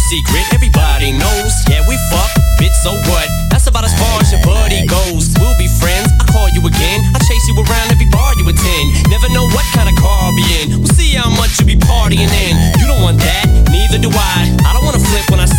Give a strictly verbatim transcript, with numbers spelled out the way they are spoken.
secret, everybody knows. Yeah, we fuck, bitch, so what? That's about as far as your buddy goes. We'll be friends, I call you again. I chase you around every bar you attend. Never know what kind of car I'll be in. We'll see how much you be partying in. You don't want that, neither do I. I don't wanna flip when I